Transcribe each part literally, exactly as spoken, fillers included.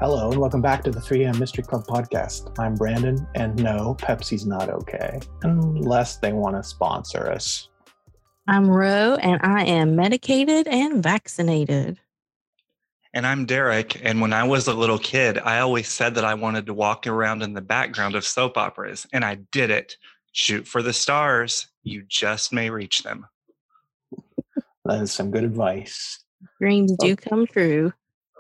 Hello, and welcome back to the three M Mystery Club podcast. I'm Brandon, and no, Pepsi's not okay, unless they want to sponsor us. I'm Ro, and I am medicated and vaccinated. And I'm Derek, and when I was a little kid, I always said that I wanted to walk around in the background of soap operas, and I did it. Shoot for the stars. You just may reach them. That is some good advice. Dreams do come true.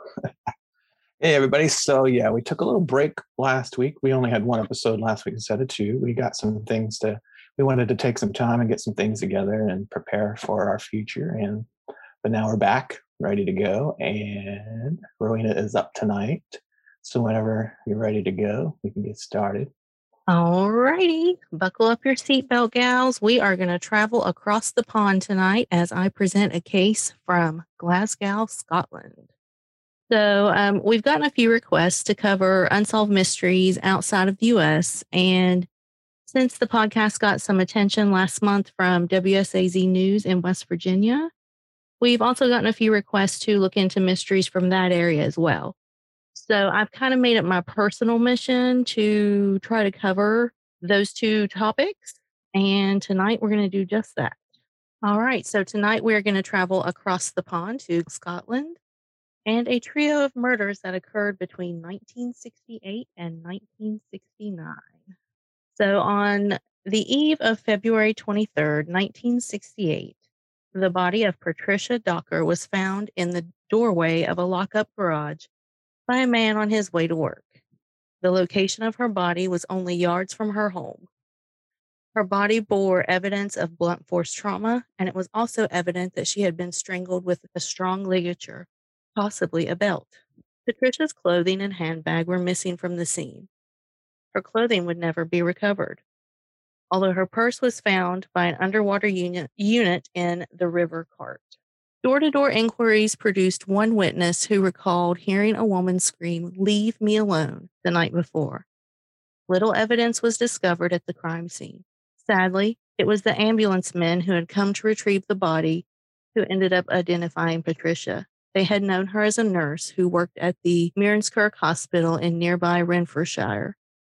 Hey, everybody. So, yeah, we took a little break last week. We only had one episode last week instead of two. We got some things to, we wanted to take some time and get some things together and prepare for our future. And, but now we're back, ready to go. And Rowena is up tonight. So, whenever you're ready to go, we can get started. All righty. Buckle up your seatbelt, gals. We are going to travel across the pond tonight as I present a case from Glasgow, Scotland. So um, we've gotten a few requests to cover unsolved mysteries outside of the U S. And since the podcast got some attention last month from W S A Z News in West Virginia, we've also gotten a few requests to look into mysteries from that area as well. So I've kind of made it my personal mission to try to cover those two topics. And tonight we're going to do just that. All right. So tonight we're going to travel across the pond to Scotland and a trio of murders that occurred between nineteen sixty-eight and nineteen sixty-nine. So on the eve of February twenty-third, nineteen sixty-eight, the body of Patricia Docker was found in the doorway of a lock-up garage by a man on his way to work. The location of her body was only yards from her home. Her body bore evidence of blunt force trauma, and it was also evident that she had been strangled with a strong ligature, possibly a belt. Patricia's clothing and handbag were missing from the scene. Her clothing would never be recovered, although her purse was found by an underwater unit, unit in the river cart. Door-to-door inquiries produced one witness who recalled hearing a woman scream, "Leave me alone," the night before. Little evidence was discovered at the crime scene. Sadly, it was the ambulance men who had come to retrieve the body who ended up identifying Patricia. They had known her as a nurse who worked at the Mearnskirk Hospital in nearby Renfrewshire.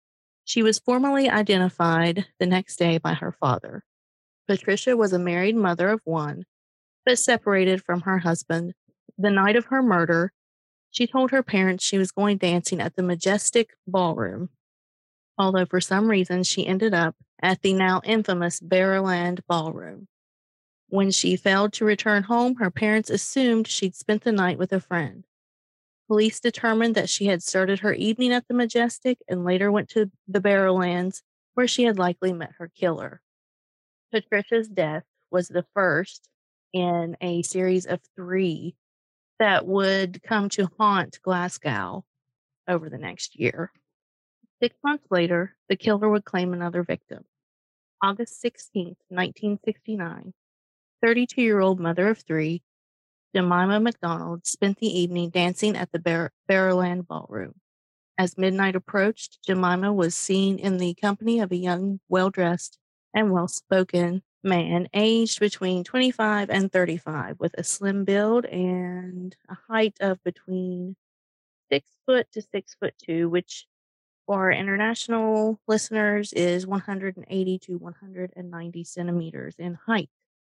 She was formally identified the next day by her father. Patricia was a married mother of one, but separated from her husband. The night of her murder, she told her parents she was going dancing at the Majestic Ballroom, although for some reason she ended up at the now infamous Barrowland Ballroom. When she failed to return home, her parents assumed she'd spent the night with a friend. Police determined that she had started her evening at the Majestic and later went to the Barrowlands, where she had likely met her killer. Patricia's death was the first in a series of three that would come to haunt Glasgow over the next year. Six months later, the killer would claim another victim. August sixteenth, nineteen sixty-nine, thirty-two-year-old mother of three, Jemima McDonald, spent the evening dancing at the Bar- Barrowland Ballroom. As midnight approached, Jemima was seen in the company of a young, well-dressed, and well-spoken man aged between twenty-five and thirty-five, with a slim build and a height of between six foot to six foot two, which for our international listeners is one hundred eighty to one hundred ninety centimeters in height.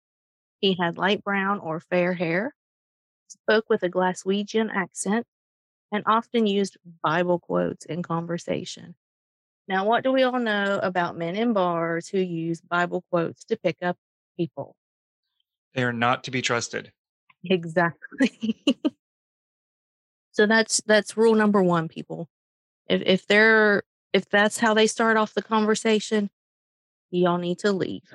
He had light brown or fair hair, spoke with a Glaswegian accent, and often used Bible quotes in conversation. Now, what do we all know about men in bars who use Bible quotes to pick up people? They are not to be trusted. Exactly. So that's that's rule number one, people. If if they're if that's how they start off the conversation, y'all need to leave.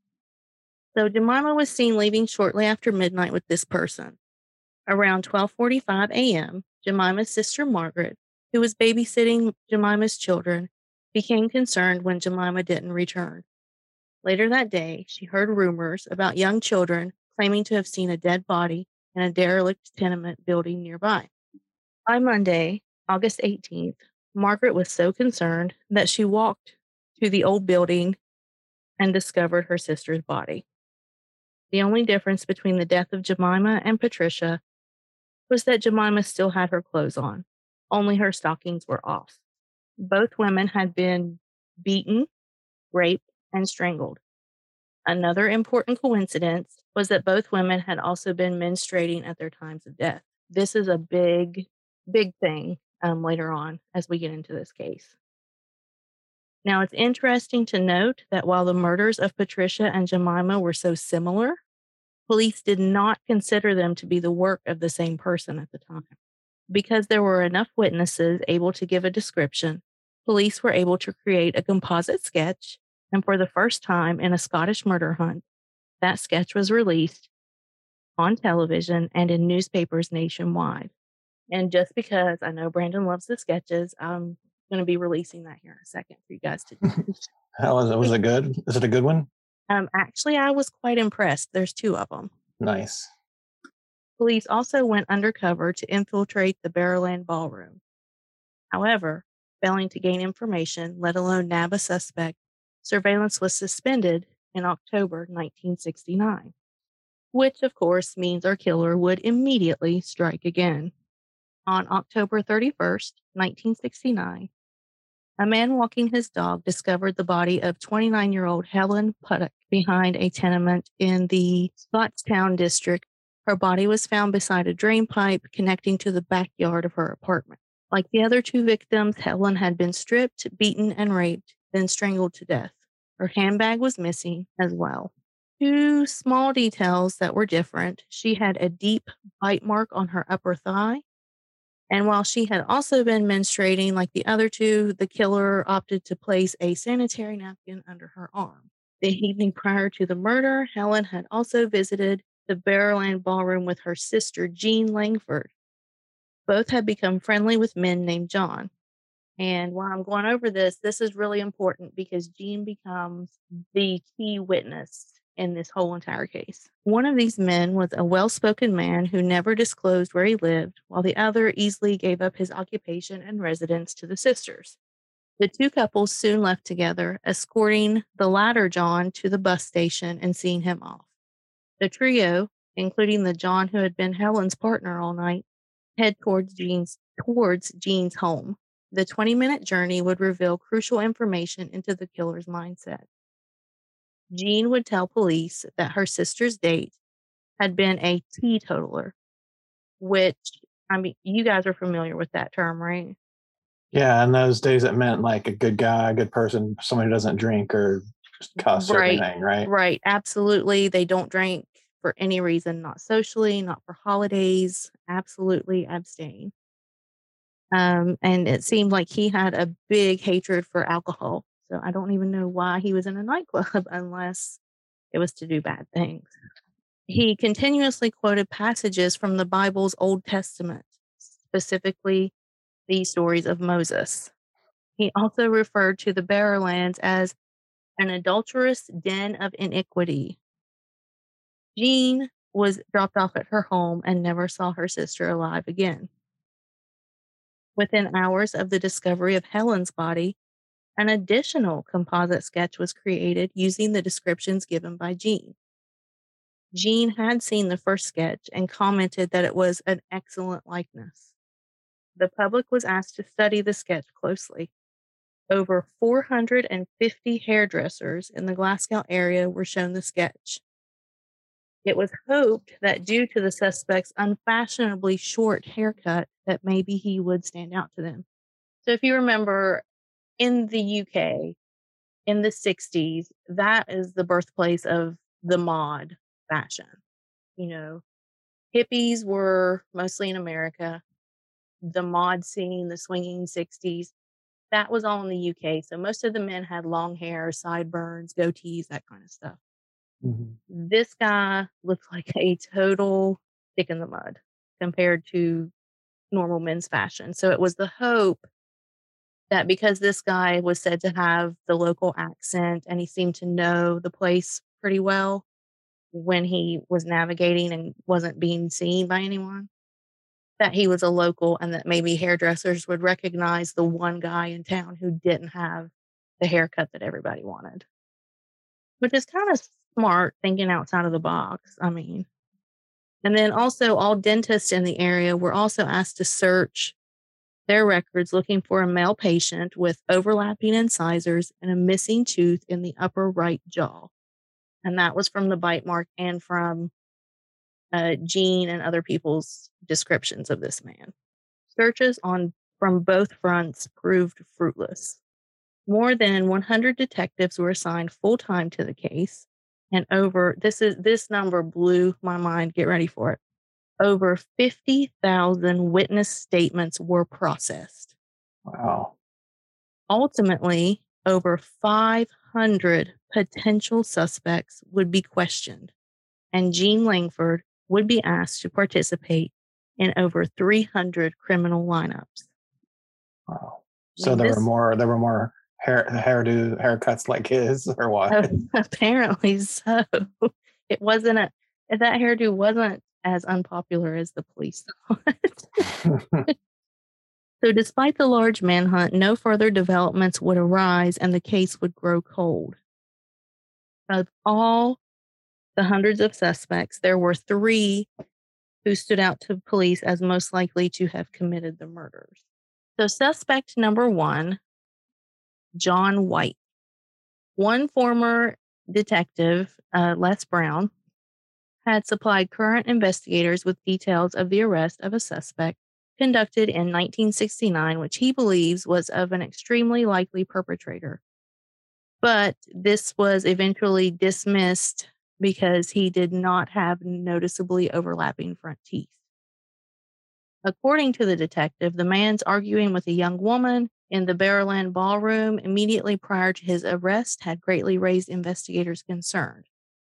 So Jemima was seen leaving shortly after midnight with this person. Around twelve forty-five a.m., Jemima's sister Margaret, who was babysitting Jemima's children, became concerned when Jemima didn't return. Later that day, she heard rumors about young children claiming to have seen a dead body in a derelict tenement building nearby. By Monday, August eighteenth, Margaret was so concerned that she walked to the old building and discovered her sister's body. The only difference between the death of Jemima and Patricia was that Jemima still had her clothes on, only her stockings were off. Both women had been beaten, raped, and strangled. Another important coincidence was that both women had also been menstruating at their times of death. This is a big, big thing um, later on as we get into this case. Now, it's interesting to note that while the murders of Patricia and Jemima were so similar, police did not consider them to be the work of the same person at the time. Because there were enough witnesses able to give a description, police were able to create a composite sketch, and for the first time in a Scottish murder hunt, that sketch was released on television and in newspapers nationwide. And just because I know Brandon loves the sketches, I'm going to be releasing that here in a second for you guys to do. How was it? Was it good? Is it a good one? Um, actually, I was quite impressed. There's two of them. Nice. Police also went undercover to infiltrate the Barrowland Ballroom. However, failing to gain information, let alone nab a suspect, surveillance was suspended in October nineteen sixty-nine, which of course means our killer would immediately strike again. On October thirty-first, nineteen sixty-nine, a man walking his dog discovered the body of twenty-nine-year-old Helen Puttock behind a tenement in the Scottstown district. Her body was found beside a drain pipe connecting to the backyard of her apartment. Like the other two victims, Helen had been stripped, beaten, and raped, then strangled to death. Her handbag was missing as well. Two small details that were different. She had a deep bite mark on her upper thigh. And while she had also been menstruating like the other two, the killer opted to place a sanitary napkin under her arm. The evening prior to the murder, Helen had also visited the Barrowland Ballroom with her sister, Jean Langford. Both had become friendly with men named John. And while I'm going over this, this is really important because Jean becomes the key witness in this whole entire case. One of these men was a well-spoken man who never disclosed where he lived, while the other easily gave up his occupation and residence to the sisters. The two couples soon left together, escorting the latter John to the bus station and seeing him off. The trio, including the John who had been Helen's partner all night, head towards Jean's, towards Jean's home. The twenty-minute journey would reveal crucial information into the killer's mindset. Jean would tell police that her sister's date had been a teetotaler, which, I mean, you guys are familiar with that term, right? Yeah, in those days it meant like a good guy, a good person, someone who doesn't drink or cuss or Right, anything, right? right. Absolutely. They don't drink for any reason, not socially, not for holidays. Absolutely abstain. Um, and it seemed like he had a big hatred for alcohol. So I don't even know why he was in a nightclub unless it was to do bad things. He continuously quoted passages from the Bible's Old Testament, specifically the stories of Moses. He also referred to the Barrowlands as an adulterous den of iniquity. Jean was dropped off at her home and never saw her sister alive again. Within hours of the discovery of Helen's body, an additional composite sketch was created using the descriptions given by Jean. Jean had seen the first sketch and commented that it was an excellent likeness. The public was asked to study the sketch closely. Over four hundred fifty hairdressers in the Glasgow area were shown the sketch. It was hoped that due to the suspect's unfashionably short haircut, that maybe he would stand out to them. So if you remember, in the U K, in the sixties, that is the birthplace of the mod fashion. You know, hippies were mostly in America. The mod scene, the swinging sixties, that was all in the U K. So most of the men had long hair, sideburns, goatees, that kind of stuff. Mm-hmm. This guy looked like a total stick in the mud compared to normal men's fashion. So it was the hope that because this guy was said to have the local accent and he seemed to know the place pretty well when he was navigating and wasn't being seen by anyone, that he was a local and that maybe hairdressers would recognize the one guy in town who didn't have the haircut that everybody wanted. Which is kind of smart, thinking outside of the box. I mean, and then also all dentists in the area were also asked to search their records looking for a male patient with overlapping incisors and a missing tooth in the upper right jaw. And that was from the bite mark and from uh, Gene and other people's descriptions of this man. Searches on from both fronts proved fruitless. More than one hundred detectives were assigned full-time to the case, and over this is this number blew my mind. Get ready for it. Over fifty thousand witness statements were processed. Wow. Ultimately, over five hundred potential suspects would be questioned, and Gene Langford would be asked to participate in over three hundred criminal lineups. Wow. So there This- were more. There were more hair hairdo haircuts like his, or what? Uh, apparently so. It wasn't a that hairdo wasn't as unpopular as the police thought. So despite the large manhunt, no further developments would arise and the case would grow cold. Of all the hundreds of suspects, there were three who stood out to police as most likely to have committed the murders. So suspect number one, John White. One former detective, uh, Les Brown, had supplied current investigators with details of the arrest of a suspect conducted in nineteen sixty-nine, which he believes was of an extremely likely perpetrator. But this was eventually dismissed because he did not have noticeably overlapping front teeth. According to the detective, the man's arguing with a young woman in the Barrowland Ballroom immediately prior to his arrest had greatly raised investigators' concern.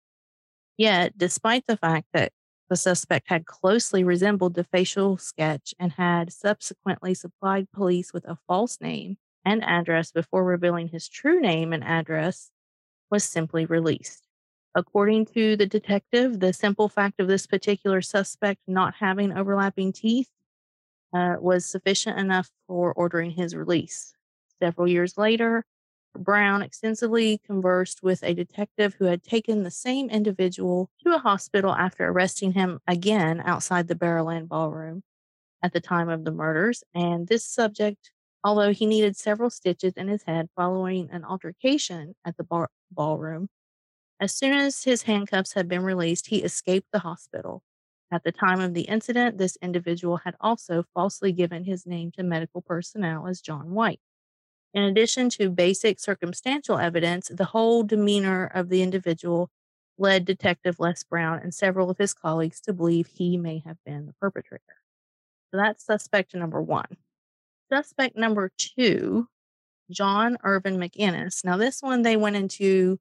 Yet, despite the fact that the suspect had closely resembled the facial sketch and had subsequently supplied police with a false name and address before revealing his true name and address, was simply released. According to the detective, the simple fact of this particular suspect not having overlapping teeth uh, was sufficient enough for ordering his release. Several years later, Brown extensively conversed with a detective who had taken the same individual to a hospital after arresting him again outside the Barrowland Ballroom at the time of the murders. And this subject, although he needed several stitches in his head following an altercation at the bar- ballroom, as soon as his handcuffs had been released, he escaped the hospital. At the time of the incident, this individual had also falsely given his name to medical personnel as John White. In addition to basic circumstantial evidence, the whole demeanor of the individual led Detective Les Brown and several of his colleagues to believe he may have been the perpetrator. So that's suspect number one. Suspect number two, John Irvin McInnes. Now, this one, they went into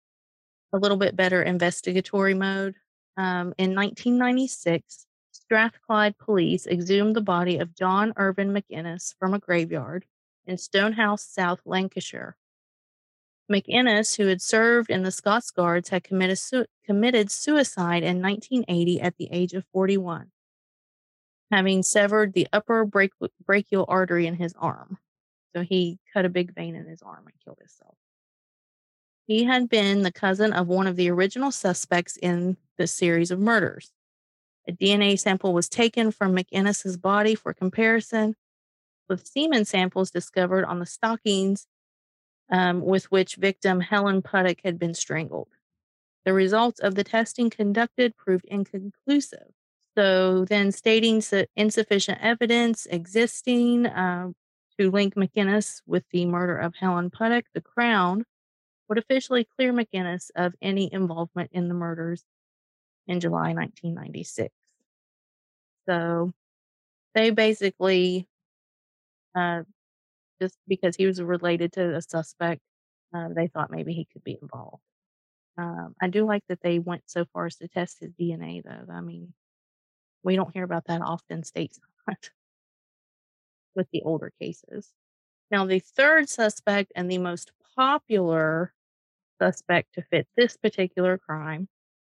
a little bit better investigatory mode. Um, in nineteen ninety-six, Strathclyde police exhumed the body of John Irvin McInnes from a graveyard in Stonehouse, South Lancashire. McInnes, who had served in the Scots Guards, had committed, su- committed suicide in nineteen eighty at the age of forty-one, having severed the upper brach- brachial artery in his arm. So he cut a big vein in his arm and killed himself. He had been the cousin of one of the original suspects in the series of murders. A D N A sample was taken from McInnes's body for comparison with semen samples discovered on the stockings um, with which victim Helen Puttock had been strangled. The results of the testing conducted proved inconclusive. So then, stating insufficient evidence existing uh, to link McInnes with the murder of Helen Puttock, the Crown would officially clear McInnes of any involvement in the murders in July nineteen ninety-six. So they basically, uh, just because he was related to a suspect, uh, they thought maybe he could be involved. Um, I do like that they went so far as to test his D N A, though. I mean, we don't hear about that often stateside with the older cases. Now, the third suspect and the most popular suspect to fit this particular crime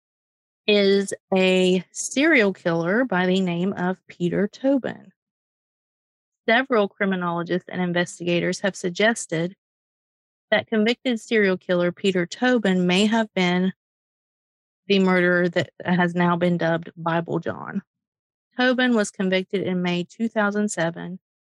is a serial killer by the name of Peter Tobin. Several criminologists and investigators have suggested that convicted serial killer Peter Tobin may have been the murderer that has now been dubbed Bible John. Tobin was convicted in May two thousand seven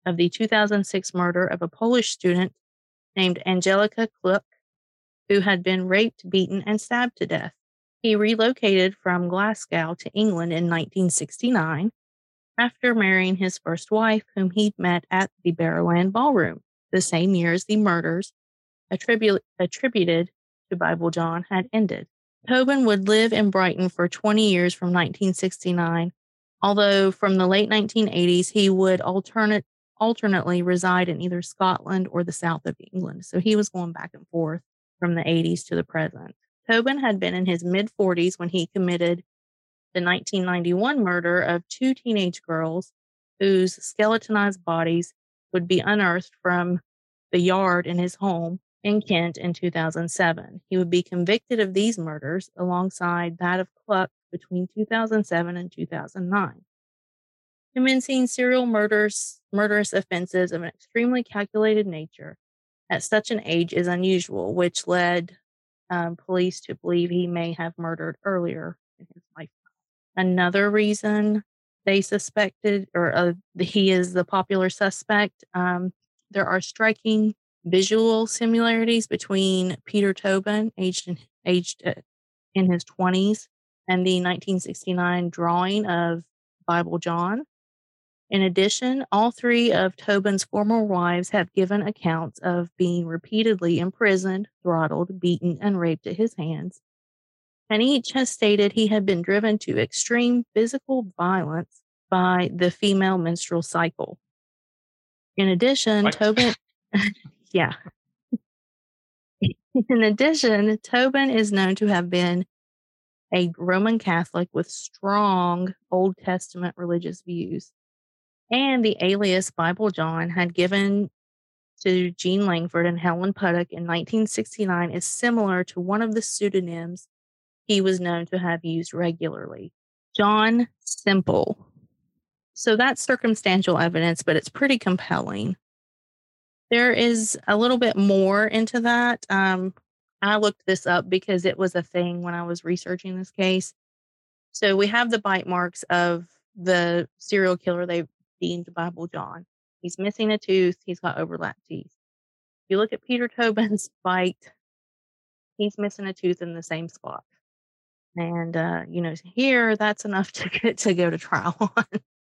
of the two thousand six murder of a Polish student named Angelika Kluk, who had been raped, beaten, and stabbed to death. He relocated from Glasgow to England in nineteen sixty-nine after marrying his first wife, whom he'd met at the Barrowland Ballroom, the same year as the murders attribu- attributed to Bible John had ended. Tobin would live in Brighton for twenty years from nineteen sixty-nine, although from the late nineteen eighties he would alternate, alternately reside in either Scotland or the south of England. So he was going back and forth from the eighties to the present. Tobin had been in his mid-forties when he committed the nineteen ninety-one murder of two teenage girls whose skeletonized bodies would be unearthed from the yard in his home in Kent in two thousand seven. He would be convicted of these murders alongside that of Kluk between two thousand seven and two thousand nine. Commencing serial murders, murderous offenses of an extremely calculated nature at such an age is unusual, which led um, police to believe he may have murdered earlier in his lifetime. Another reason they suspected, or uh, he is the popular suspect, um, there are striking visual similarities between Peter Tobin, aged in, aged uh, in his twenties, and the nineteen sixty-nine drawing of Bible John. In addition, all three of Tobin's former wives have given accounts of being repeatedly imprisoned, throttled, beaten, and raped at his hands, and each has stated he had been driven to extreme physical violence by the female menstrual cycle. In addition, What? Tobin, yeah. In addition, Tobin is known to have been a Roman Catholic with strong Old Testament religious views. And the alias Bible John had given to Jean Langford and Helen Puttock in nineteen sixty-nine is similar to one of the pseudonyms he was known to have used regularly, John Simple. So that's circumstantial evidence, but it's pretty compelling. There is a little bit more into that. Um, I looked this up because it was a thing when I was researching this case. So we have the bite marks of the serial killer they deemed Bible John. He's missing a tooth. He's got overlapped teeth. If you look at Peter Tobin's bite, he's missing a tooth in the same spot. And, uh, you know, here, that's enough to get to go to trial on.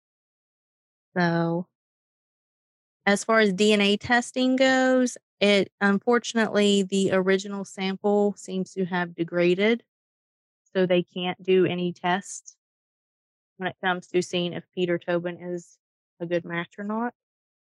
So, as far as D N A testing goes, it unfortunately, the original sample seems to have degraded. So, they can't do any tests when it comes to seeing if Peter Tobin is a good match or not.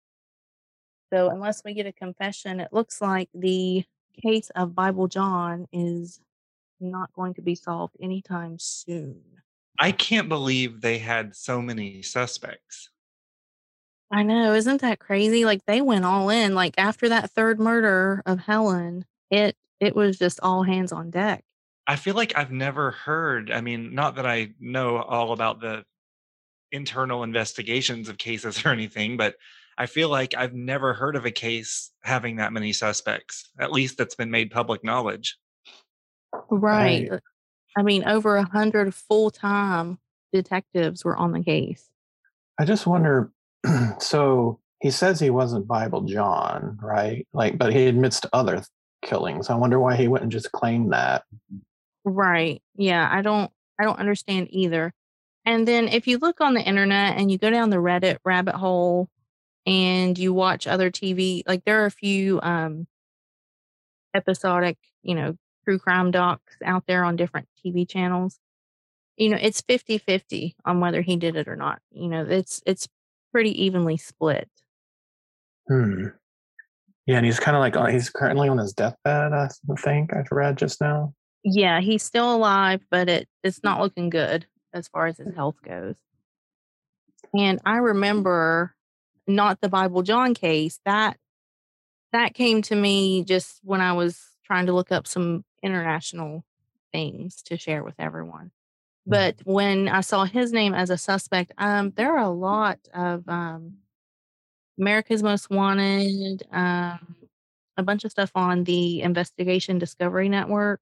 So, unless we get a confession, it looks like the case of Bible John is not going to be solved anytime soon. I can't believe they had so many suspects. I know, isn't that crazy? Like they went all in. Like after that third murder of Helen, it it was just all hands on deck. I feel like I've never heard, I mean, not that I know all about the internal investigations of cases or anything, but I feel like I've never heard of a case having that many suspects, at least that's been made public knowledge. Right. I, Uh, I mean, over a hundred full time detectives were on the case. I just wonder. So he says he wasn't Bible John, right? Like, but he admits to other killings. I wonder why he wouldn't just claim that. Right. Yeah, I don't I don't understand either. And then if you look on the internet and you go down the Reddit rabbit hole and you watch other T V, like there are a few um episodic, you know, true crime docs out there on different T V channels. You know, it's fifty-fifty on whether he did it or not. You know, it's it's pretty evenly split. Hmm. Yeah, and he's kind of like uh, he's currently on his deathbed. I think I've read just now. Yeah, he's still alive, but it it's not looking good as far as his health goes. And I remember not the Bible John case. That that came to me just when I was trying to look up some international things to share with everyone. But when I saw his name as a suspect, um, there are a lot of um, America's Most Wanted, um, a bunch of stuff on the Investigation Discovery Network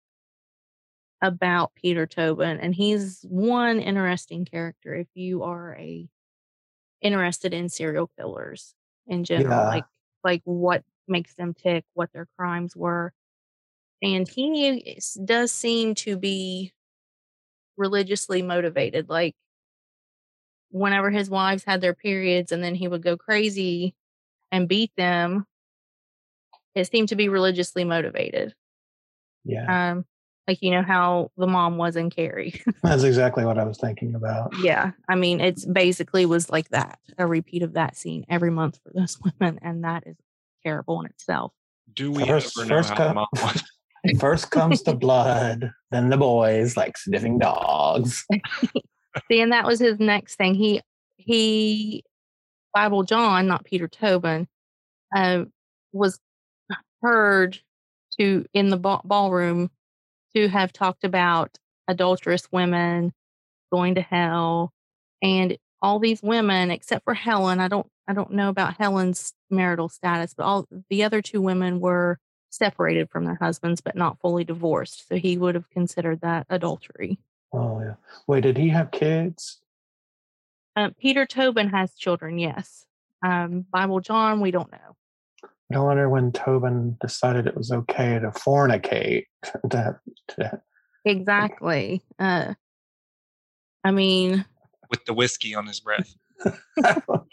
about Peter Tobin, and he's one interesting character if you are a interested in serial killers. in general, Yeah. like like what makes them tick, what their crimes were. And he is- does seem to be religiously motivated. Like whenever his wives had their periods and then he would go crazy and beat them, it seemed to be religiously motivated. Yeah. Um, like you know how the mom was in Carrie. That's exactly what I was thinking about. Yeah, I mean, it's basically was like that, a repeat of that scene every month for those women, and that is terrible in itself. Do we First, ever know first, how the co- mom was? first comes the blood, then the boys like sniffing dogs. See, and that was his next thing. He he Bible John, not Peter Tobin, uh, was heard to in the ba- ballroom to have talked about adulterous women going to hell, and all these women except for Helen. I don't I don't know about Helen's marital status, but all the other two women were separated from their husbands, but not fully divorced. So he would have considered that adultery. Oh yeah. Wait, did he have kids? Uh, Peter Tobin has children, yes. Um, Bible John, we don't know. I wonder when Tobin decided it was okay to fornicate. To, to, Exactly. Uh, I mean, With the whiskey on his breath. the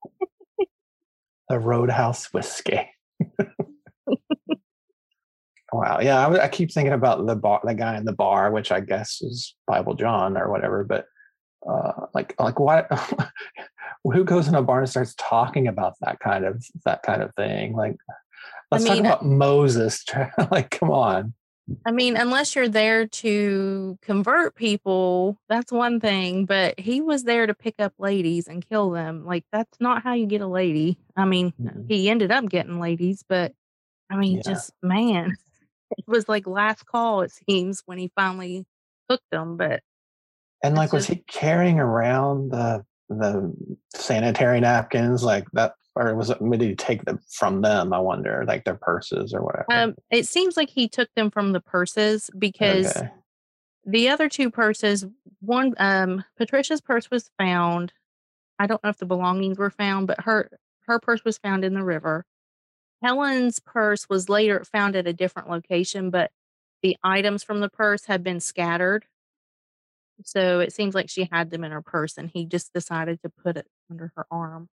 Roadhouse whiskey. Wow. Yeah, I, I keep thinking about the bar, the guy in the bar, which I guess is Bible John or whatever. But uh, like, like what? Who goes in a bar and starts talking about that kind of that kind of thing? Like, let's I mean, talk about Moses. Like, come on. I mean, unless you're there to convert people, that's one thing. But he was there to pick up ladies and kill them. Like, that's not how you get a lady. I mean, Mhm. he ended up getting ladies, but I mean, Yeah. just man, it was like last call, it seems, when he finally hooked them. But And it's like, was just, he carrying around the the sanitary napkins like that, or was it? Did he take them from them? I wonder, like their purses or whatever. um, it seems like he took them from the purses because Okay. the other two purses, one, um, Patricia's purse was found. I don't know if the belongings were found, but her her purse was found in the river. Helen's purse was later found at a different location, but the items from the purse had been scattered. So it seems like she had them in her purse and he just decided to put it under her arm.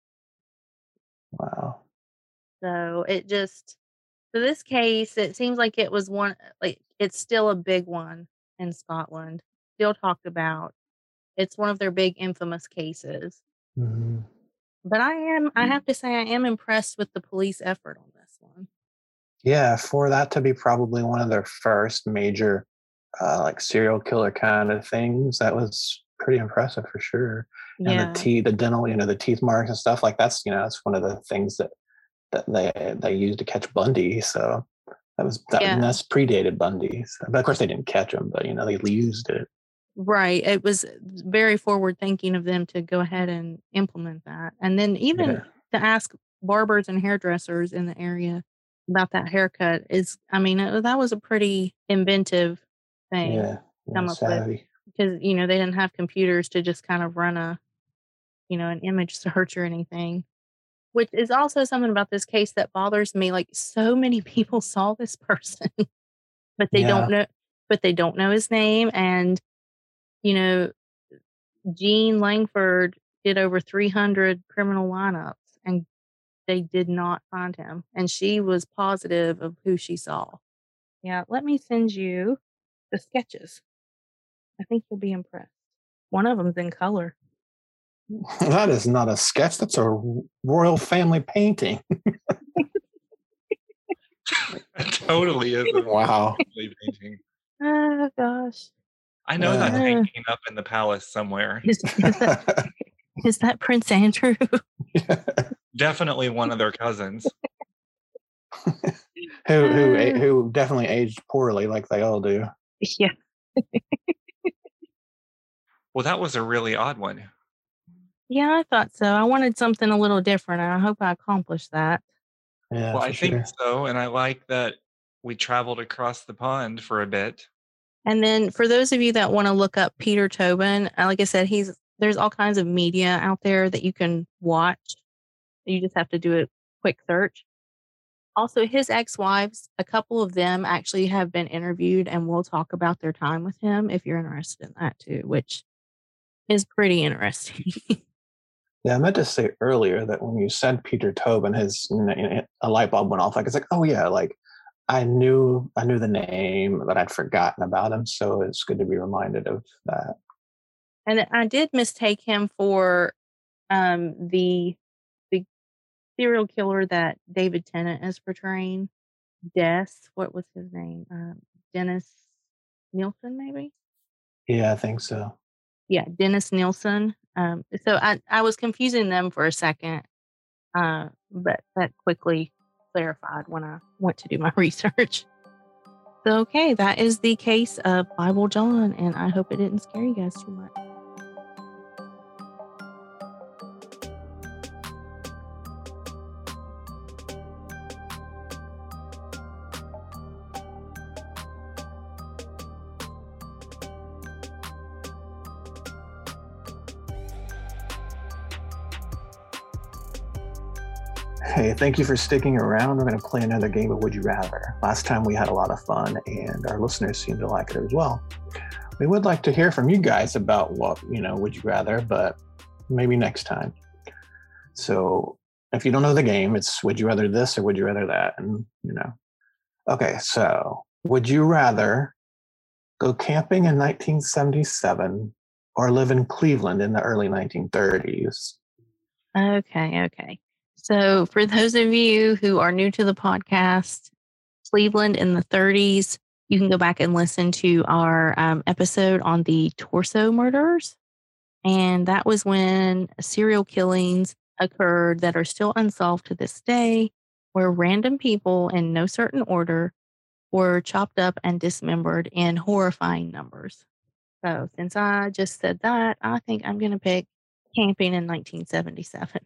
Wow. So it just, for this case, it seems like it was one, like it's still a big one in Scotland, still talked about. It's one of their big infamous cases. hmm But I am, I have to say, I am impressed with the police effort on this one. Yeah, for that to be probably one of their first major, uh, like serial killer kind of things, that was pretty impressive for sure. And the Yeah. teeth, the dental, you know, the teeth marks and stuff like that's, you know, that's one of the things that that they they used to catch Bundy. So that was that Yeah. that's predated Bundy. So, but of course they didn't catch him, but you know they used it. Right. It was very forward thinking of them to go ahead and implement that. And then even Yeah. to ask barbers and hairdressers in the area about that haircut is, I mean, it, that was a pretty inventive thing Yeah. to Yeah. come up with Savvy. because, you know, they didn't have computers to just kind of run a, you know, an image search or anything, which is also something about this case that bothers me. Like so many people saw this person, but they Yeah. don't know, but they don't know his name. And, you know, Jean Langford did over three hundred criminal lineups and they did not find him. And she was positive of who she saw. Yeah, let me send you the sketches. I think you'll be impressed. One of them's in color. That is not a sketch. That's a royal family painting. It totally is a Wow. family painting. Oh, gosh. I know Uh, that's hanging up in the palace somewhere. Is, is, that, is that Prince Andrew? Definitely one of their cousins. who who Uh, who definitely aged poorly, like they all do. Yeah. Well, that was a really odd one. Yeah, I thought so. I wanted something a little different, and I hope I accomplished that. Yeah, Well, for I think sure. so. And I like that we traveled across the pond for a bit. And then for those of you that want to look up Peter Tobin, uh, like I said, he's there's all kinds of media out there that you can watch. You just have to do a quick search. Also, his ex-wives, a couple of them actually have been interviewed, and we'll talk about their time with him if you're interested in that too, which is pretty interesting. Yeah, I meant to say earlier that when you said Peter Tobin, his a light bulb went off. Like it's like, oh yeah, like I knew I knew the name, but I'd forgotten about him. So it's good to be reminded of that. And I did mistake him for um, the the serial killer that David Tennant is portraying. Des, what was his name? Um, Dennis Nielsen, maybe. Yeah, I think so. Yeah, Dennis Nielsen. Um, so I, I was confusing them for a second, uh, but that quickly clarified when I went to do my research. So, okay, that is the case of Bible John, and I hope it didn't scare you guys too much. Hey, thank you for sticking around. We're going to play another game of Would You Rather. Last time we had a lot of fun, and our listeners seem to like it as well. We would like to hear from you guys about what, you know, would you rather, but maybe next time. So if you don't know the game, it's would you rather this or would you rather that? And, you know, okay, so would you rather go camping in nineteen seventy-seven or live in Cleveland in the early nineteen thirties? Okay, okay. So, for those of you who are new to the podcast, Cleveland in the thirties, you can go back and listen to our um, episode on the Torso murders. And that was when serial killings occurred that are still unsolved to this day, where random people in no certain order were chopped up and dismembered in horrifying numbers. So, since I just said that, I think I'm going to pick camping in nineteen seventy-seven.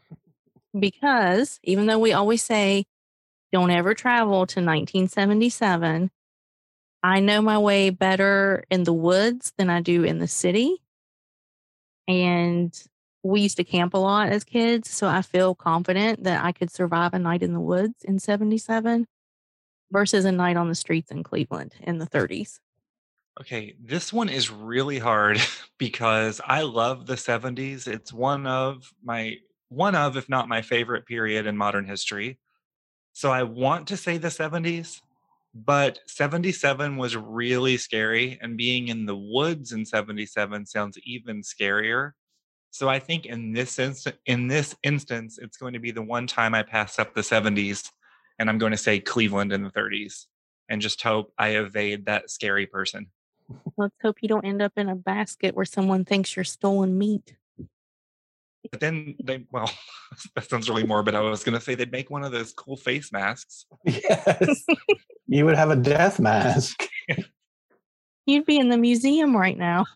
Because even though we always say, don't ever travel to nineteen seventy-seven, I know my way better in the woods than I do in the city. And we used to camp a lot as kids, so I feel confident that I could survive a night in the woods in seventy-seven versus a night on the streets in Cleveland in the thirties. Okay, this one is really hard because I love the seventies. It's one of my one of, if not my favorite period in modern history. So I want to say the seventies, but seventy-seven was really scary, and being in the woods in seventy-seven sounds even scarier. So I think in this instance, in this instance, it's going to be the one time I pass up the seventies, and I'm going to say Cleveland in the thirties, and just hope I evade that scary person. Let's hope you don't end up in a basket where someone thinks you're stolen meat. But then they, well, that sounds really morbid. I was going to say they'd make one of those cool face masks. Yes. You would have a death mask. You'd be in the museum right now.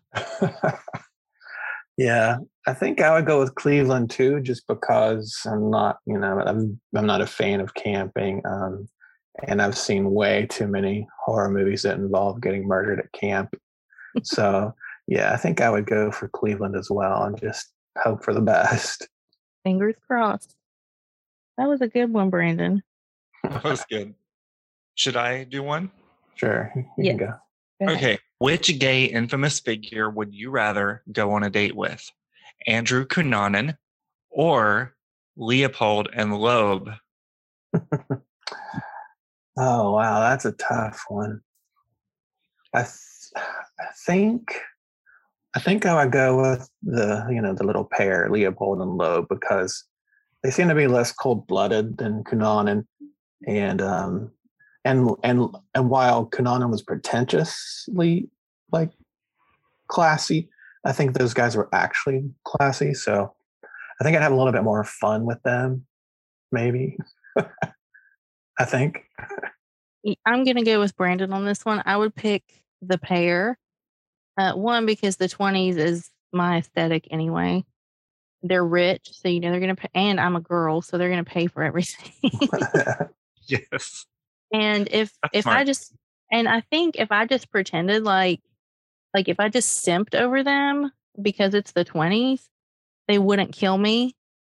Yeah, I think I would go with Cleveland too, just because I'm not, you know, I'm I'm not a fan of camping, um, and I've seen way too many horror movies that involve getting murdered at camp. So yeah, I think I would go for Cleveland as well, and just hope for the best. Fingers crossed. That was a good one, Brandon. That was good. Should I do one? Sure, you Yes. can go. Go ahead. Okay. Which gay infamous figure would you rather go on a date with? Andrew Cunanan or Leopold and Loeb? Oh wow, that's a tough one. I th- I think I think I would go with the you know the little pair, Leopold and Loeb, because they seem to be less cold blooded than Cunanan, and um and and and while Cunanan was pretentiously like classy, I think those guys were actually classy. So I think I'd have a little bit more fun with them, maybe. I think. I'm going to go with Brandon on this one. I would pick the pair. Uh, one, because the twenties is my aesthetic anyway. They're rich, so you know they're going to pay. And I'm a girl, so they're going to pay for everything. Yes. And if That's if smart. I just and I think if I just pretended like like if I just simped over them because it's the twenties, they wouldn't kill me.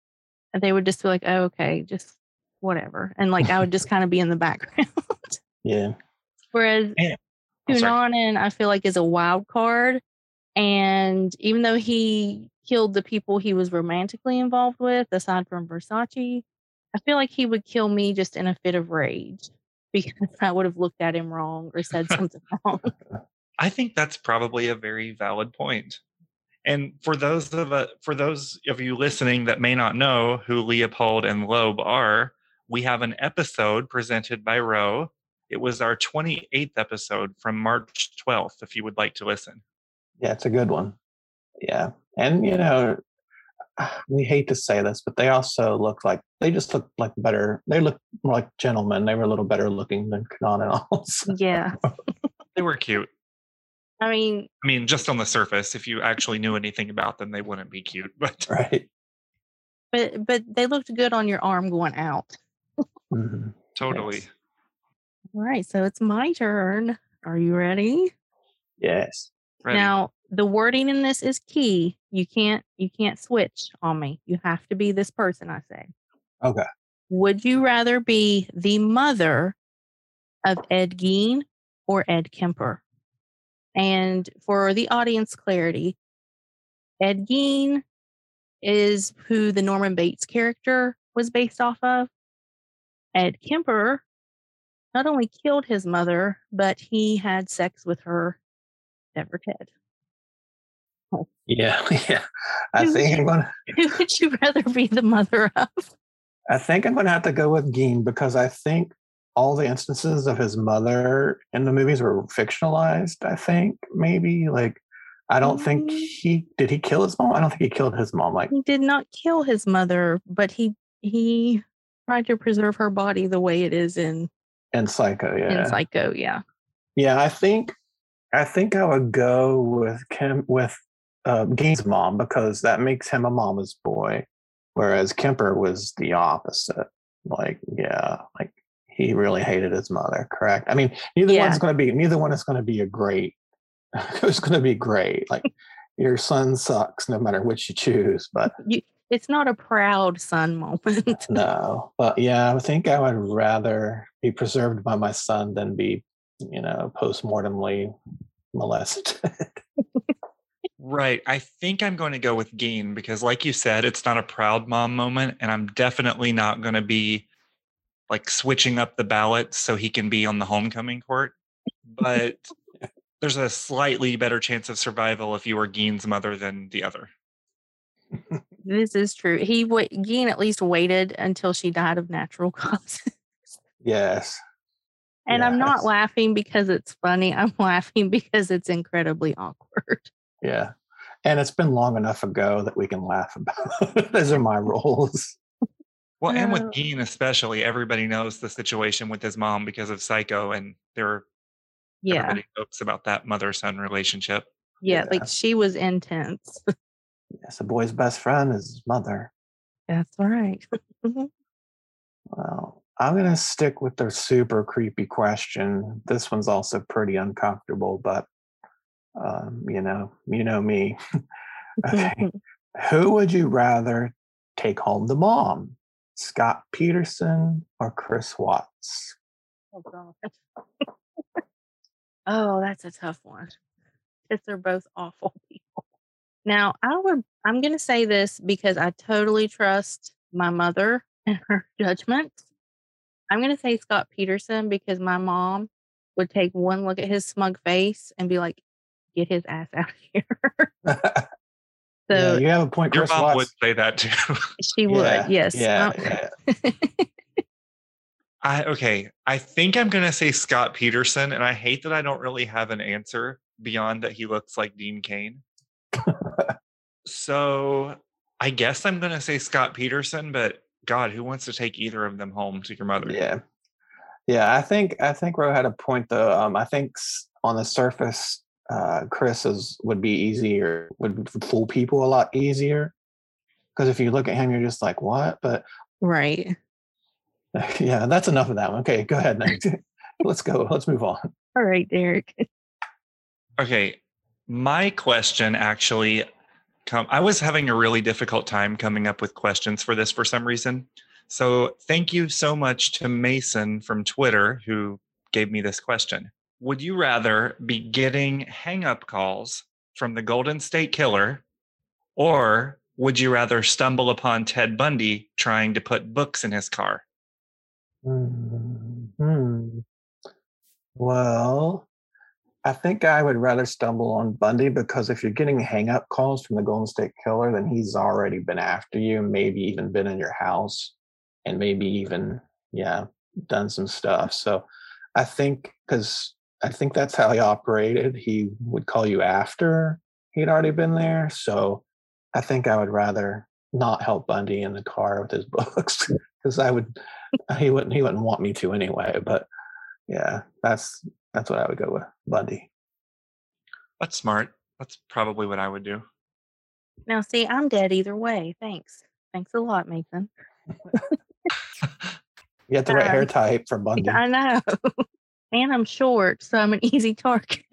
they would just be like, oh, okay, just whatever. And like, I would just kind of be in the background. Yeah. Whereas Yeah. Oh, sorry. Cunanan, I feel like, is a wild card. And even though he killed the people he was romantically involved with, aside from Versace, I feel like he would kill me just in a fit of rage because I would have looked at him wrong or said something wrong. I think that's probably a very valid point. And for those of uh, for those of you listening that may not know who Leopold and Loeb are, we have an episode presented by Roe. It was our twenty-eighth episode from March twelfth, if you would like to listen. Yeah, it's a good one. Yeah. And, you know, we hate to say this, but they also look like, they just look like better. They look more like gentlemen. They were a little better looking than Cunanan also. Yeah. They were cute. I mean, I mean, just on the surface, if you actually knew anything about them, they wouldn't be cute. But right. But but they looked good on your arm going out. Mm-hmm. Totally. Yes. All right, so it's my turn. Are you ready? Yes. Ready. Now, the wording in this is key. You can't you can't switch on me. You have to be this person, I say. Okay. Would you rather be the mother of Ed Gein or Ed Kemper? And for the audience clarity, Ed Gein is who the Norman Bates character was based off of. Ed Kemper not only killed his mother, but he had sex with her, Deborah Ted. Oh. Yeah, yeah. I Who think would I'm going. Who would you rather be the mother of? I think I'm going to have to go with Gein because I think all the instances of his mother in the movies were fictionalized. I think maybe like I don't mm. think he did. He kill his mom. I don't think he killed his mom. Like he did not kill his mother, but he he tried to preserve her body the way it is in in Psycho. Yeah, in Psycho. Yeah, yeah. I think I think I would go with Kim with uh, Gein's mom because that makes him a mama's boy, whereas Kemper was the opposite. Like yeah, like. He really hated his mother, correct? I mean, neither yeah. one's going to be, neither one is going to be a great, it's going to be great. Like, your son sucks no matter which you choose, but. You, it's not a proud son moment. No, but yeah, I think I would rather be preserved by my son than be, you know, post-mortemly molested. Right. I think I'm going to go with Gein because, like you said, it's not a proud mom moment, and I'm definitely not going to be like switching up the ballots so he can be on the homecoming court. But there's a slightly better chance of survival if you were Gein's mother than the other. This is true. He w- Gein at least waited until she died of natural causes. Yes. And yes. I'm not laughing because it's funny. I'm laughing because it's incredibly awkward. Yeah. And it's been long enough ago that we can laugh about it. Those are my roles. Well, and with Gein especially, everybody knows the situation with his mom because of Psycho, and there, yeah, everybody jokes about that mother-son relationship. Yeah, yeah, like she was intense. Yes, a boy's best friend is his mother. That's right. Well, I'm going to stick with the super creepy question. This one's also pretty uncomfortable, but um, you know, you know me. Okay. Who would you rather take home the mom? Scott Peterson or Chris Watts? Oh, God. Oh, that's a tough one. Because they're both awful people. Now, I would, I'm going to say this because I totally trust my mother and her judgment. I'm going to say Scott Peterson because my mom would take one look at his smug face and be like, get his ass out of here. So yeah, you have a point. Your Chris mom Watts. would say that too. She would, yeah, yes. Yeah. Um, yeah. I okay. I think I'm gonna say Scott Peterson, and I hate that I don't really have an answer beyond that he looks like Dean Cain. So I guess I'm gonna say Scott Peterson, but God, who wants to take either of them home to your mother? Yeah, yeah. I think I think Ro had a point though. Um, I think on the surface, uh, Chris is would be easier, would fool people a lot easier. Because if you look at him, you're just like, what? But right. Yeah, that's enough of that one. Okay, go ahead next. Let's go. Let's move on. All right, Derek. Okay, my question actually come. I was having a really difficult time coming up with questions for this for some reason. So thank you so much to Mason from Twitter who gave me this question. Would you rather be getting hang-up calls from the Golden State Killer, or would you rather stumble upon Ted Bundy trying to put books in his car? Hmm. Well, I think I would rather stumble on Bundy, because if you're getting hang-up calls from the Golden State Killer, then he's already been after you, maybe even been in your house, and maybe even, yeah, done some stuff. So I think, because I think that's how he operated. He would call you after he'd already been there. So I think I would rather not help Bundy in the car with his books, because I would, he wouldn't, he wouldn't want me to anyway. But yeah, that's that's what I would go with, Bundy. That's smart. That's probably what I would do. Now, see, I'm dead either way. Thanks. Thanks a lot, Mason. You have the right Um, hair type for Bundy. I know. And I'm short, so I'm an easy target.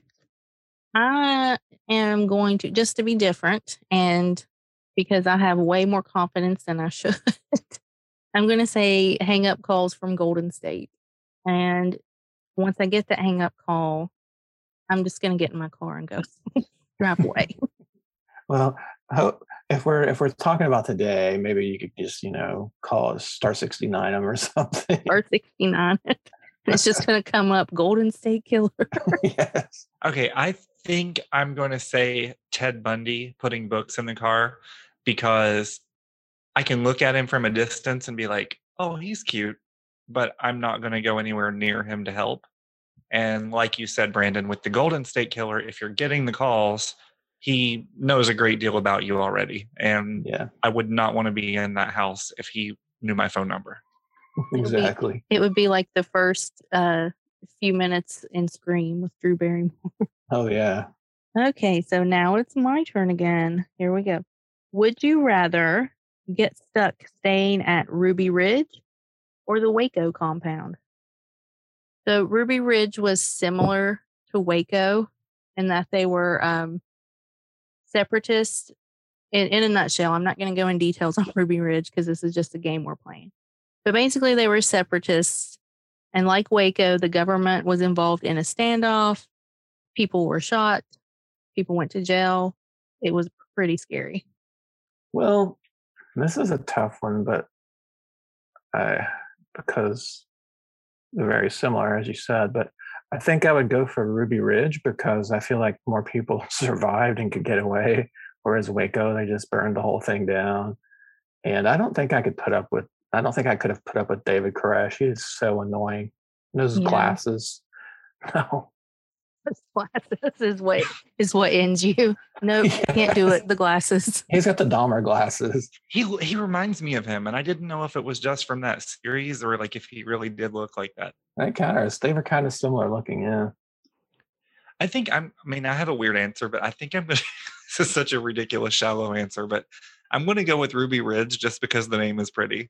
I am going to, just to be different, and because I have way more confidence than I should, I'm going to say hang up calls from Golden State. And once I get the hang up call, I'm just going to get in my car and go drive away. Well, ho- if we're if we're talking about today, maybe you could just, you know, call us Star sixty-nine them or something. Or sixty-nine. It's just going to come up Golden State Killer. Yes. Okay, I think I'm going to say Ted Bundy putting books in the car, because I can look at him from a distance and be like, oh, he's cute, but I'm not going to go anywhere near him to help. And like you said, Brandon, with the Golden State Killer, if you're getting the calls, he knows a great deal about you already. And Yeah, I would not want to be in that house if he knew my phone number. exactly. It would be like the first uh, few minutes in Scream with Drew Barrymore. Oh, yeah. Okay, so now it's my turn again. Here we go. Would you rather get stuck staying at Ruby Ridge or the Waco compound? So Ruby Ridge was similar to Waco in that they were um, separatists. In, in a nutshell, I'm not going to go in details on Ruby Ridge because this is just a game we're playing. But basically, they were separatists. And like Waco, the government was involved in a standoff. People were shot. People went to jail. It was pretty scary. Well, this is a tough one, but I, because they're very similar, as you said, but I think I would go for Ruby Ridge, because I feel like more people survived and could get away, whereas Waco, they just burned the whole thing down. And I don't think I could put up with, I don't think I could have put up with David Koresh. He is so annoying. And those Yeah. glasses. No. The glasses is what is what ends you. No, you can't do it. The glasses. He's got the Dahmer glasses. He he reminds me of him, and I didn't know if it was just from that series or like if he really did look like that. They kind of, they were kind of similar looking, yeah. I think I'm. I mean, I have a weird answer, but I think I'm. Gonna, this is such a ridiculous, shallow answer, but I'm going to go with Ruby Ridge just because the name is pretty.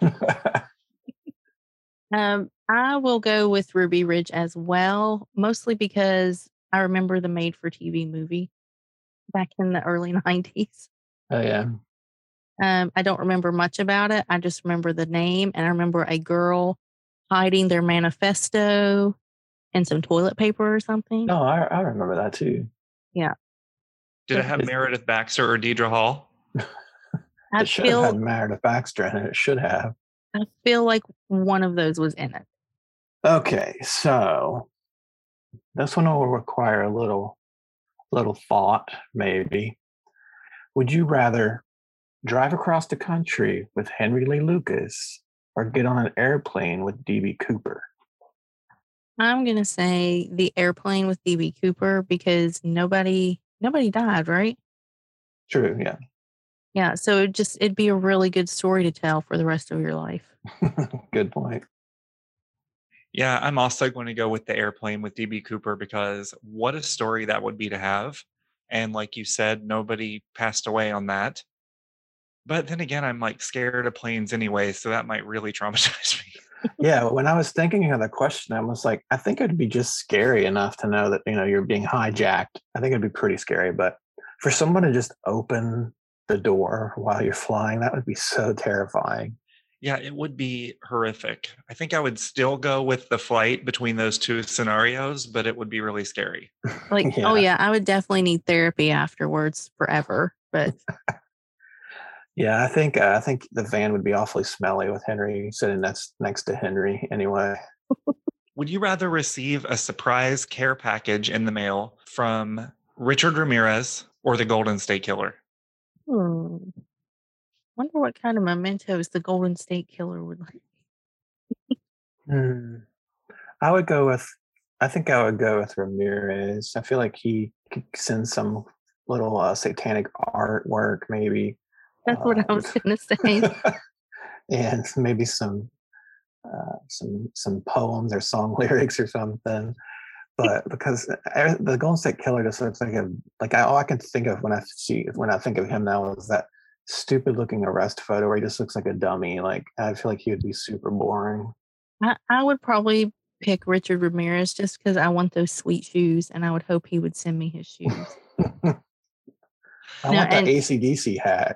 Um, I will go with Ruby Ridge as well, mostly because I remember the made-for-T V movie back in the early nineties. Oh, yeah. Um, I don't remember much about it. I just remember the name, and I remember a girl hiding their manifesto and some toilet paper or something. No, I, I remember that too. Yeah. Did it have It's- Meredith Baxter or Deidre Hall? I It should have feel had Meredith Baxter in it. It should have. I feel like one of those was in it. Okay, so this one will require a little little thought, maybe. Would you rather drive across the country with Henry Lee Lucas or get on an airplane with D B Cooper? I'm gonna say the airplane with D B Cooper because nobody nobody died, right? True, yeah. Yeah, so it just it'd be a really good story to tell for the rest of your life. Good point. Yeah, I'm also going to go with the airplane with D B Cooper because what a story that would be to have. And like you said, nobody passed away on that. But then again, I'm like scared of planes anyway, so that might really traumatize me. Yeah, when I was thinking of the question, I was like, I think it'd be just scary enough to know that, you know, you're being hijacked. I think it'd be pretty scary, but For someone to just open the door while you're flying, that would be so terrifying. Yeah, it would be horrific. I think I would still go with the flight between those two scenarios, but it would be really scary. Like, Yeah. oh yeah, I would definitely need therapy afterwards forever. But Yeah, I think uh, I think the van would be awfully smelly with Henry sitting next next to Henry anyway. Would you rather receive a surprise care package in the mail from Richard Ramirez or the Golden State Killer? hmm, wonder what kind of mementos the Golden State Killer would like. Hmm. I would go with. I think I would go with Ramirez. I feel like he could send some little uh, satanic artwork, maybe. That's what I um, was gonna say. and maybe some uh, some some poems or song lyrics or something. But because uh, the Golden State Killer just looks like a like I, all I can think of when I see when I think of him now is that stupid looking arrest photo where he just looks like a dummy. Like I feel like he would be super boring. I, I would probably pick Richard Ramirez just because I want those sweet shoes, and I would hope he would send me his shoes. I No, want that and- A C D C hat.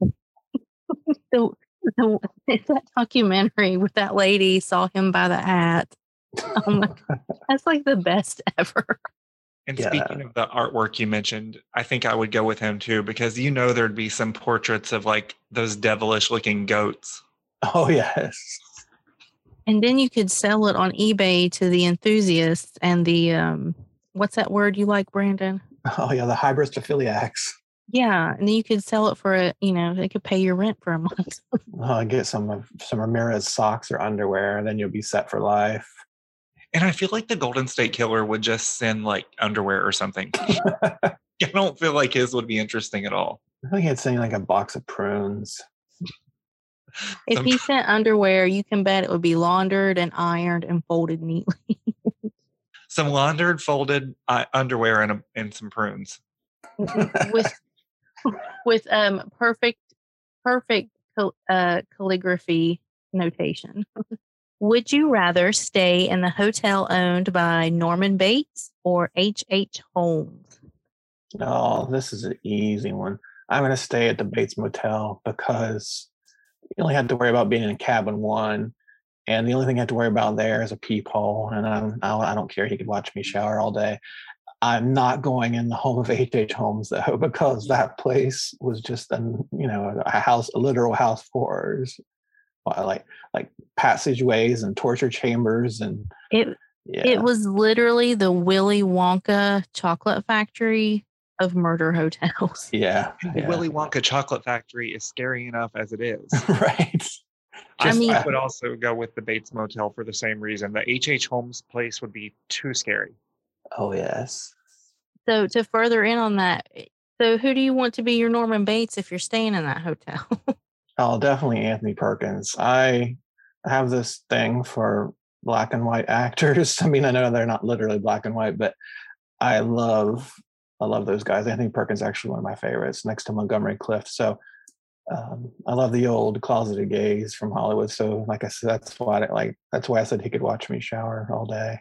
So, so it's that documentary with that lady saw him buy the hat. Oh my God. That's like the best ever. And Yeah. speaking of the artwork you mentioned, I think I would go with him too, because you know there'd be some portraits of like those devilish looking goats. Oh yes. And then you could sell it on eBay to the enthusiasts and the um what's that word you like, Brandon? Oh yeah, the hybristophiliacs. Yeah, and then you could sell it for a, you know, they could pay your rent for a month. Oh, get some of some Ramirez socks or underwear, and then you'll be set for life. And I feel like the Golden State Killer would just send like underwear or something. I don't feel like his would be interesting at all. I think it's saying like a box of prunes. If Some- he sent underwear, you can bet it would be laundered and ironed and folded neatly. Some laundered, folded uh, underwear and, a, and some prunes. with with um perfect perfect cal- uh, calligraphy notation. Would you rather stay in the hotel owned by Norman Bates or H H. Holmes? Oh, this is an easy one. I'm going to stay at the Bates Motel because you only have to worry about being in cabin one, and the only thing you have to worry about there is a peephole. And I'm, I I don't care. He could watch me shower all day. I'm not going in the home of H H. Holmes though, because that place was just an you know a house, a literal house of horrors, like like passageways and torture chambers and It yeah. it was literally the Willy Wonka chocolate factory of murder hotels. yeah, The yeah. Willy Wonka chocolate factory is scary enough as it is. right. I Just, mean- I would also go with the Bates Motel for the same reason. The H H. Holmes place would be too scary. Oh yes. So to further in on that, so who do you want to be your Norman Bates if you're staying in that hotel? Oh, definitely Anthony Perkins. I have this thing for black and white actors. I mean, I know they're not literally black and white, but I love I love those guys. Anthony Perkins is actually one of my favorites, next to Montgomery Clift. So um, I love the old closeted gays from Hollywood. So, like I said, that's why I, like that's why I said he could watch me shower all day.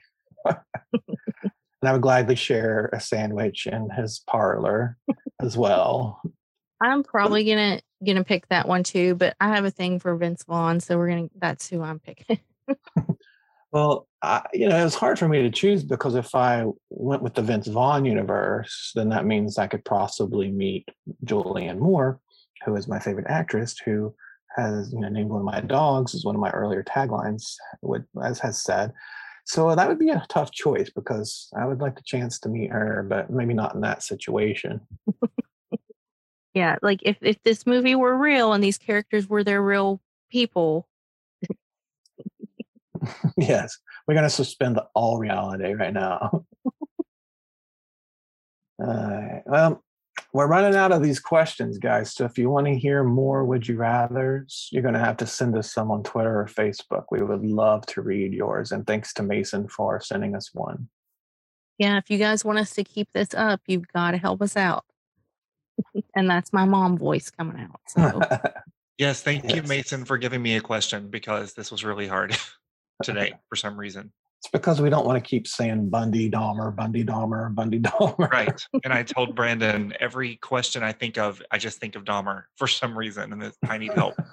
And I would gladly share a sandwich in his parlor as well. I'm probably gonna gonna pick that one too, but I have a thing for Vince Vaughn, so we're gonna that's who I'm picking. Well, I, you know, it was hard for me to choose because if I went with the Vince Vaughn universe, then that means I could possibly meet Julianne Moore, who is my favorite actress, who has, you know, named one of my dogs as one of my earlier taglines, would, as has said. So that would be a tough choice because I would like the chance to meet her, but maybe not in that situation. Yeah, like if if this movie were real and these characters were their real people. Yes, we're going to suspend all reality right now. uh, well, we're running out of these questions, guys. So if you want to hear more Would You Rathers, you're going to have to send us some on Twitter or Facebook. We would love to read yours. And thanks to Mason for sending us one. Yeah, if you guys want us to keep this up, you've got to help us out. And that's my mom voice coming out. So Yes, thank you, Yes. Mason, for giving me a question because this was really hard today for some reason. It's because we don't want to keep saying Bundy Dahmer, Bundy Dahmer, Bundy Dahmer. Right. And I told Brandon, every question I think of, I just think of Dahmer for some reason, and this, I need help.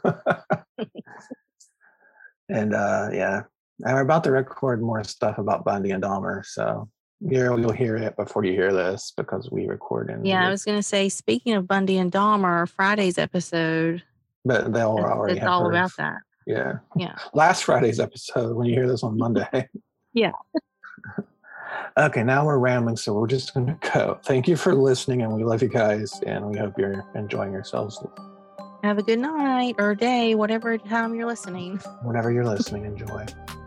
And uh, yeah, and we're about to record more stuff about Bundy and Dahmer, so you'll, you'll hear it before you hear this because we record in. Yeah, I was going to say, speaking of Bundy and Dahmer, Friday's episode. But they'll it's, already it's have all heard. about that. Yeah. Yeah. Last Friday's episode, when you hear this on Monday. Yeah. Okay, now we're rambling, so we're just going to go. Thank you for listening, and we love you guys, and we hope you're enjoying yourselves. Have a good night or day, whatever time you're listening. Whenever you're listening, enjoy.